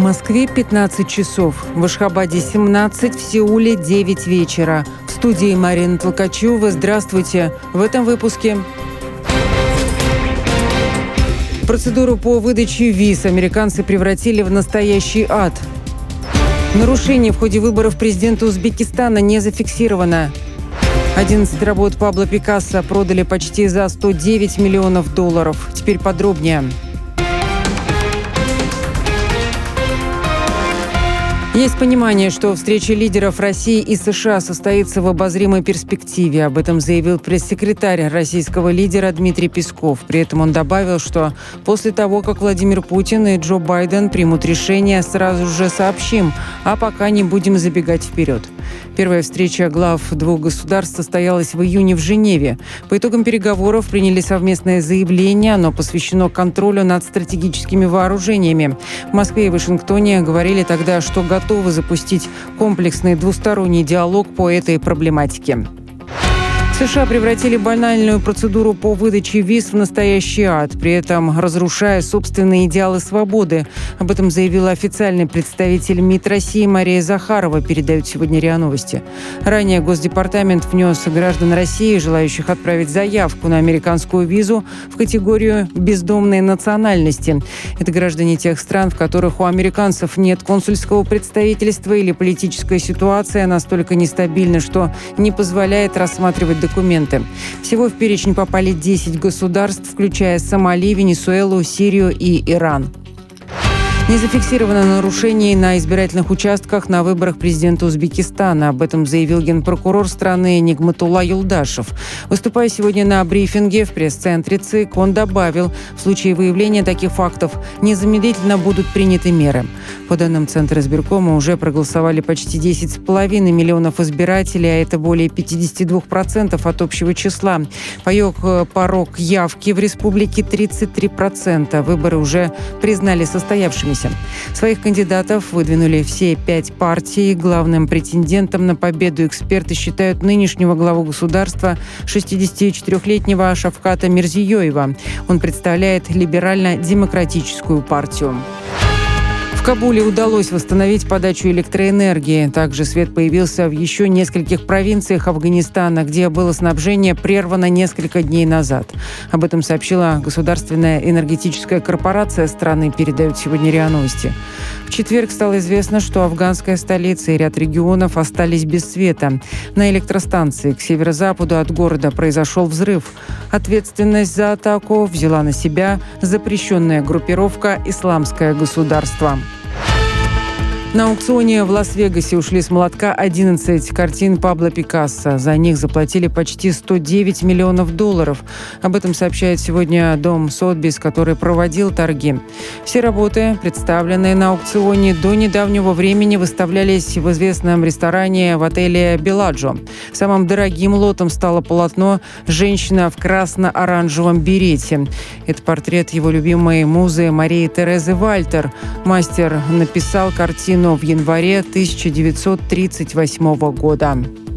Москве 15 часов, в Ашхабаде 17, в Сеуле 9 вечера. В студии Марина Толкачева. Здравствуйте. В этом выпуске. Процедуру по выдаче виз американцы превратили в настоящий ад. Нарушение в ходе выборов президента Узбекистана не зафиксировано. 11 работ Пабло Пикассо продали почти за $109 миллионов. Теперь подробнее. Есть понимание, что встреча лидеров России и США состоится в обозримой перспективе. Об этом заявил пресс-секретарь российского лидера Дмитрий Песков. При этом он добавил, что после того, как Владимир Путин и Джо Байден примут решение, сразу же сообщим, а пока не будем забегать вперед. Первая встреча глав двух государств состоялась в июне в Женеве. По итогам переговоров приняли совместное заявление. Оно посвящено контролю над стратегическими вооружениями. В Москве и Вашингтоне говорили тогда, что готовы запустить комплексный двусторонний диалог по этой проблематике. США превратили банальную процедуру по выдаче виз в настоящий ад, при этом разрушая собственные идеалы свободы. Об этом заявила официальный представитель МИД России Мария Захарова, передают сегодня РИА Новости. Ранее Госдепартамент внес граждан России, желающих отправить заявку на американскую визу, в категорию «бездомные национальности». Это граждане тех стран, в которых у американцев нет консульского представительства или политическая ситуация настолько нестабильна, что не позволяет рассматривать документы. Всего в перечень попали 10 государств, включая Сомали, Венесуэлу, Сирию и Иран. Не зафиксировано нарушений на избирательных участках на выборах президента Узбекистана. Об этом заявил генпрокурор страны Нигматулла Юлдашев. Выступая сегодня на брифинге в пресс-центре ЦИК, он добавил, в случае выявления таких фактов незамедлительно будут приняты меры. По данным Центра избиркома, уже проголосовали почти 10,5 миллионов избирателей, а это более 52% от общего числа. Порог явки в республике 33%. Выборы уже признали состоявшимися. Своих кандидатов выдвинули все 5 партий. Главным претендентом на победу эксперты считают нынешнего главу государства, 64-летнего Шавката Мирзиёева. Он представляет либерально-демократическую партию. В Кабуле удалось восстановить подачу электроэнергии. Также свет появился в еще нескольких провинциях Афганистана, где было снабжение прервано несколько дней назад. Об этом сообщила Государственная энергетическая корпорация страны, передают сегодня РИА Новости. В четверг стало известно, что афганская столица и ряд регионов остались без света. На электростанции к северо-западу от города произошел взрыв. Ответственность за атаку взяла на себя запрещенная группировка «Исламское государство». На аукционе в Лас-Вегасе ушли с молотка 11 картин Пабло Пикассо. За них заплатили почти $109 миллионов. Об этом сообщает сегодня дом Сотбис, который проводил торги. Все работы, представленные на аукционе, до недавнего времени выставлялись в известном ресторане в отеле «Беладжо». Самым дорогим лотом стало полотно «Женщина в красно-оранжевом берете». Это портрет его любимой музы Марии Терезы Вальтер. Мастер написал картину в январе 1938 года.